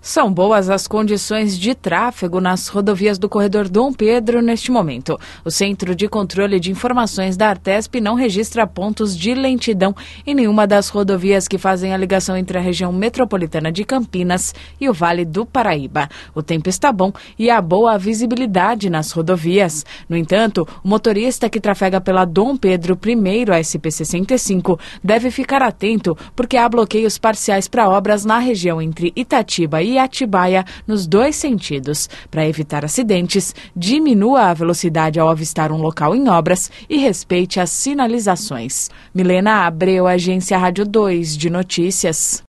São boas as condições de tráfego nas rodovias do corredor Dom Pedro neste momento. O Centro de Controle de Informações da Artesp não registra pontos de lentidão em nenhuma das rodovias que fazem a ligação entre a região metropolitana de Campinas e o Vale do Paraíba. O tempo está bom e há boa visibilidade nas rodovias. No entanto, o motorista que trafega pela Dom Pedro I, a SP-65, deve ficar atento porque há bloqueios parciais para obras na região entre Itatiba e Atibaia nos dois sentidos. Para evitar acidentes, diminua a velocidade ao avistar um local em obras e respeite as sinalizações. Milena Abreu, Agência Rádio 2 de Notícias.